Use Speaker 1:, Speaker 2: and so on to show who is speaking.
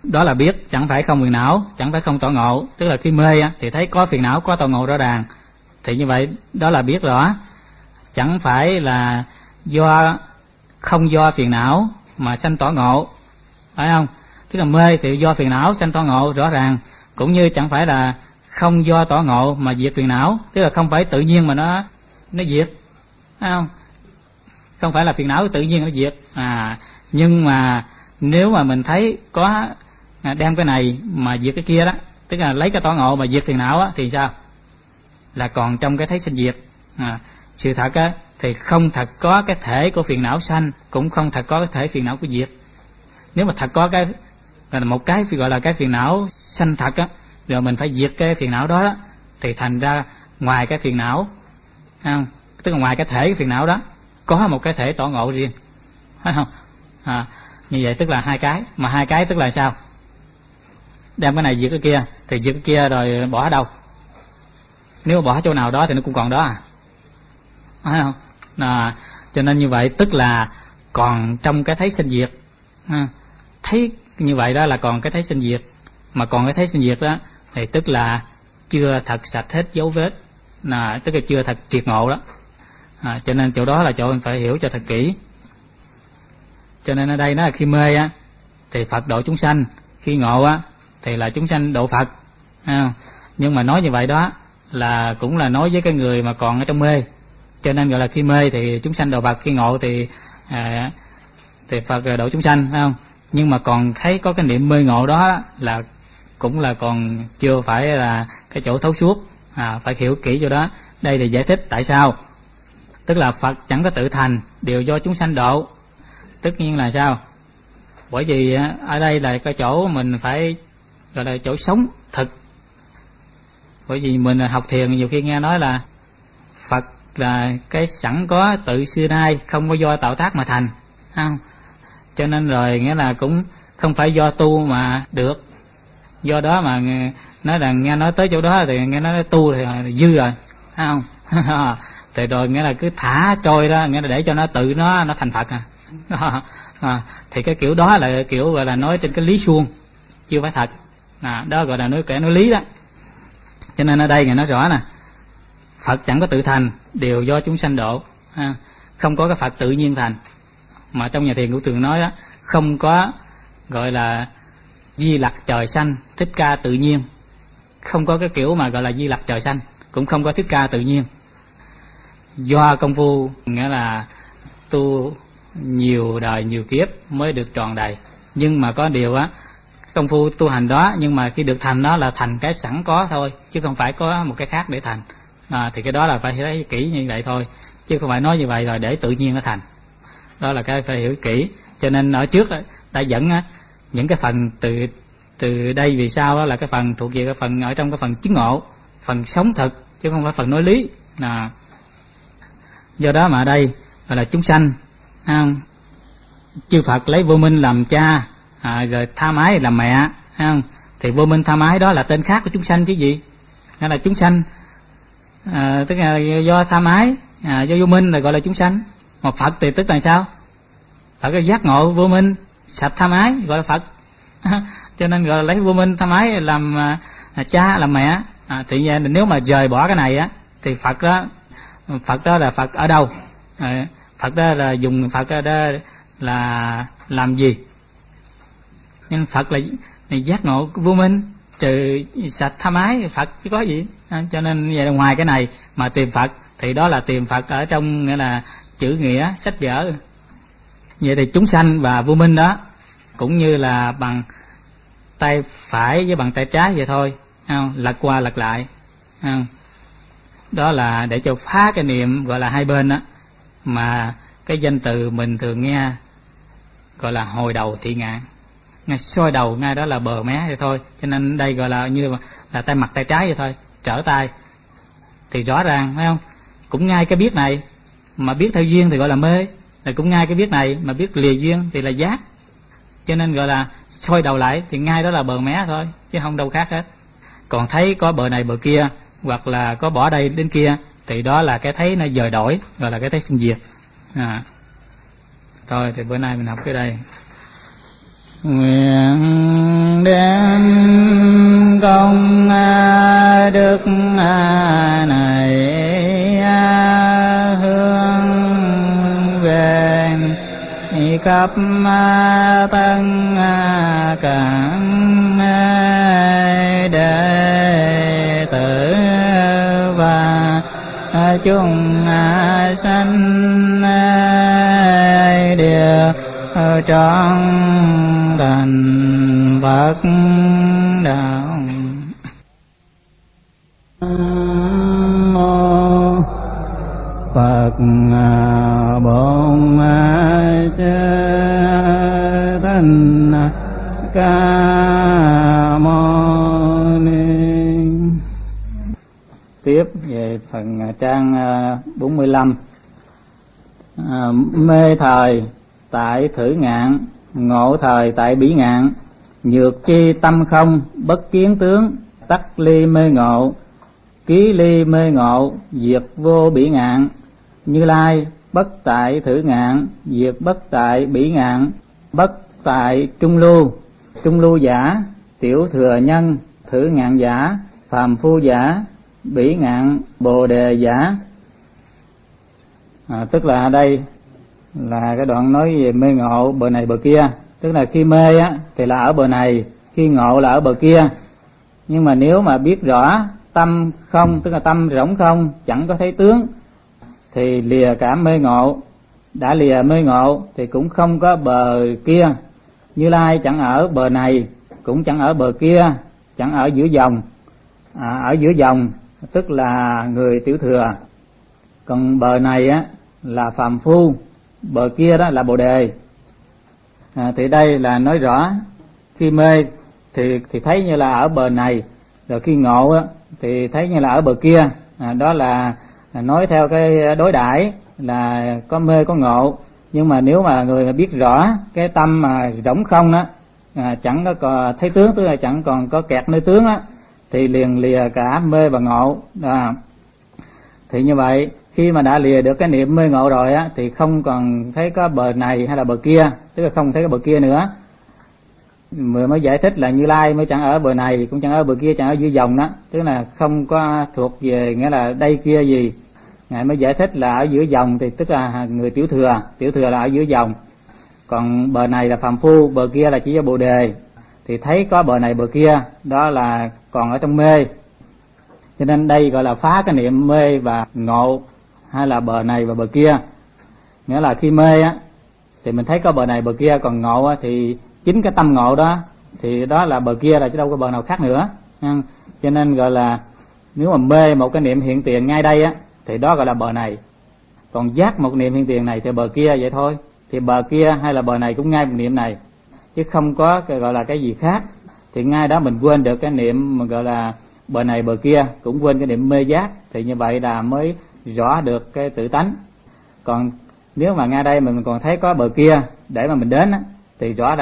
Speaker 1: đó là biết, chẳng phải không phiền não, chẳng phải không tỏ ngộ. Tức là khi mê thì thấy có phiền não, có tỏ ngộ rõ ràng, thì như vậy đó là biết rõ, chẳng phải là không do phiền não mà sanh tỏ ngộ, phải không? Tức là mê thì do phiền não sanh tỏ ngộ rõ ràng, cũng như chẳng phải là không do tỏ ngộ mà diệt phiền não, tức là không phải tự nhiên mà nó diệt, phải không? Không phải là phiền não tự nhiên nó diệt. Nhưng mà nếu mà mình thấy có đem cái này mà diệt cái kia đó, tức là lấy cái tỏ ngộ mà diệt phiền não á, thì sao? Là còn trong cái thấy sinh diệt. Sự thật á thì không thật có cái thể của phiền não sanh, cũng không thật có cái thể phiền não của diệt. Nếu mà thật có cái là một cái gọi là cái phiền não sanh thật á, rồi mình phải diệt cái phiền não đó, thì thành ra ngoài cái phiền não, không? Tức là ngoài cái thể cái phiền não đó có một cái thể tỏ ngộ riêng, phải không? Như vậy tức là hai cái, mà hai cái tức là sao? Đem cái này diệt cái kia, thì diệt cái kia rồi bỏ ở đâu? Nếu bỏ chỗ nào đó thì nó cũng còn đó, phải không? Cho nên như vậy tức là còn trong cái thấy sinh diệt. Thấy như vậy đó là còn cái thấy sinh diệt, mà còn cái thấy sinh diệt đó thì tức là chưa thật sạch hết dấu vết, tức là chưa thật triệt ngộ đó. Cho nên chỗ đó là chỗ mình phải hiểu cho thật kỹ. Cho nên ở đây nó là khi mê á thì Phật độ chúng sanh, khi ngộ á thì là chúng sanh độ Phật. Nhưng mà nói như vậy đó là cũng là nói với cái người mà còn ở trong mê, cho nên gọi là khi mê thì chúng sanh độ Phật, khi ngộ thì Phật độ chúng sanh, phải không? Nhưng mà còn thấy có cái niệm mê ngộ đó là cũng là còn chưa phải là cái chỗ thấu suốt, phải hiểu kỹ chỗ đó. Đây thì giải thích tại sao, tức là Phật chẳng có tự thành, đều do chúng sanh độ. Tất nhiên là sao? Bởi vì ở đây là cái chỗ mình phải gọi là chỗ sống thực. Bởi vì mình học thiền nhiều khi nghe nói là Phật là cái sẵn có tự xưa nay, không có do tạo tác mà thành, không? Cho nên rồi nghĩa là cũng không phải do tu mà được. Do đó mà nói là nghe nói tới chỗ đó thì nghe nói tu thì dư rồi, phải không? Thì rồi nghĩa là cứ thả trôi đó, nghĩa là để cho nó tự nó thành Phật thì cái kiểu đó là kiểu gọi là nói trên cái lý suông, chưa phải thật. Đó gọi là nói lý đó. Cho nên ở đây ngài nói rõ nè, Phật chẳng có tự thành, đều do chúng sanh độ. Không có cái Phật tự nhiên thành, mà trong nhà thiền cũng thường nói đó, không có gọi là Di Lặc trời sanh, Thích Ca tự nhiên. Không có cái kiểu mà gọi là Di Lặc trời sanh, cũng không có Thích Ca tự nhiên. Do công phu nghĩa là tu nhiều đời nhiều kiếp mới được tròn đầy. Nhưng mà có điều á, công phu tu hành đó, nhưng mà khi được thành đó là thành cái sẵn có thôi, chứ không phải có một cái khác để thành. Thì cái đó là phải thấy kỹ như vậy thôi, chứ không phải nói như vậy rồi để tự nhiên nó thành. Đó là cái phải hiểu kỹ. Cho nên ở trước đã dẫn những cái phần từ đây vì sao đó là cái phần thuộc về cái phần ở trong cái phần chứng ngộ, phần sống thực, chứ không phải phần nói lý. Do đó mà ở đây gọi là chúng sanh, chư Phật lấy vô minh làm cha, rồi tha mái làm mẹ, thì vô minh tha mái đó là tên khác của chúng sanh chứ gì. Đó là chúng sanh tức là do tha mái, do vô minh là gọi là chúng sanh. Mà Phật thì tức là sao? Phật cái giác ngộ vô minh, sạch tha mái gọi là Phật. Cho nên gọi là lấy vô minh tha mái làm cha làm mẹ. Thì nếu mà rời bỏ cái này á thì Phật đó là Phật ở đâu? Phật đó là dùng Phật đó là làm gì? Nhưng Phật là giác ngộ vô minh, trừ sạch tha mái, Phật chứ có gì. Cho nên vậy là ngoài cái này mà tìm Phật thì đó là tìm Phật ở trong nghĩa là chữ nghĩa sách vở. Vậy thì chúng sanh và vô minh đó cũng như là bằng tay phải với bằng tay trái vậy thôi, lật qua lật lại. Đó là để cho phá cái niệm gọi là hai bên đó, mà cái danh từ mình thường nghe gọi là hồi đầu thị ngạn, ngay soi đầu ngay đó là bờ mé vậy thôi. Cho nên đây gọi là như là tay mặt tay trái vậy thôi, trở tay thì rõ ràng, phải không? Cũng ngay cái biết này mà biết theo duyên thì gọi là mê, là cũng ngay cái biết này mà biết lìa duyên thì là giác. Cho nên gọi là soi đầu lại thì ngay đó là bờ mé thôi, chứ không đâu khác hết. Còn thấy có bờ này bờ kia, hoặc là có bỏ đây đến kia, thì đó là cái thấy nó dời đổi, gọi là cái thấy sinh diệt. Thôi thì bữa nay mình học cái đây. Nguyện đem công đức này hướng về khắp tất cả đệ tử và chúng sanh đều trọn thành Phật đạo. Nam mô Phật Bổn Sư Thích Ca Mâu Ni. Tiếp về phần trang 45. Mê thời tại thử ngạn, ngộ thời tại bỉ ngạn. Nhược chi tâm không, bất kiến tướng. Tắc ly mê ngộ, ký ly mê ngộ. Diệt vô bỉ ngạn. Như Lai bất tại thử ngạn, diệt bất tại bỉ ngạn. Bất tại trung lưu, trung lưu giả. Tiểu thừa nhân, thử ngạn giả. Phàm phu giả, bỉ ngạn bồ đề giả. Tức là đây là cái đoạn nói về mê ngộ bờ này bờ kia. Tức là khi mê á thì là ở bờ này, khi ngộ là ở bờ kia. Nhưng mà nếu mà biết rõ tâm không, tức là tâm rỗng không, chẳng có thấy tướng, thì lìa cả mê ngộ. Đã lìa mê ngộ thì cũng không có bờ kia. Như Lai chẳng ở bờ này, cũng chẳng ở bờ kia, chẳng ở giữa dòng. Ở giữa dòng tức là người tiểu thừa. Còn bờ này á là phàm phu, bờ kia đó là bồ đề. Thì đây là nói rõ khi mê thì thấy như là ở bờ này, rồi khi ngộ á thì thấy như là ở bờ kia. Đó là nói theo cái đối đãi là có mê có ngộ. Nhưng mà nếu mà người mà biết rõ cái tâm mà rỗng không đó, chẳng có thấy tướng, tức là chẳng còn có kẹt nơi tướng á, thì liền lìa cả mê và ngộ. Thì như vậy khi mà đã lìa được cái niệm mê ngộ rồi á, thì không còn thấy có bờ này hay là bờ kia, tức là không thấy cái bờ kia nữa. Mới giải thích là Như Lai mới chẳng ở bờ này, cũng chẳng ở bờ kia, chẳng ở giữa dòng đó, tức là không có thuộc về nghĩa là đây kia gì. Ngài mới giải thích là ở giữa dòng thì tức là người tiểu thừa, tiểu thừa là ở giữa dòng. Còn bờ này là phàm phu, bờ kia là chỉ do bồ đề. Thì thấy có bờ này bờ kia, đó là còn ở trong mê. Cho nên đây gọi là phá cái niệm mê và ngộ, hay là bờ này và bờ kia. Nghĩa là khi mê á thì mình thấy có bờ này bờ kia, còn ngộ á thì chính cái tâm ngộ đó thì đó là bờ kia, là chứ đâu có bờ nào khác nữa. Cho nên gọi là nếu mà mê một cái niệm hiện tiền ngay đây á thì đó gọi là bờ này. Còn giác một niệm hiện tiền này thì bờ kia vậy thôi. Thì bờ kia hay là bờ này cũng ngay một niệm này, chứ không có cái gọi là cái gì khác. Thì ngay đó mình quên được cái niệm mà gọi là bờ này bờ kia, cũng quên cái niệm mê giác. Thì như vậy là mới rõ được cái tự tánh. Còn nếu mà ngay đây mình còn thấy có bờ kia để mà mình đến á, thì rõ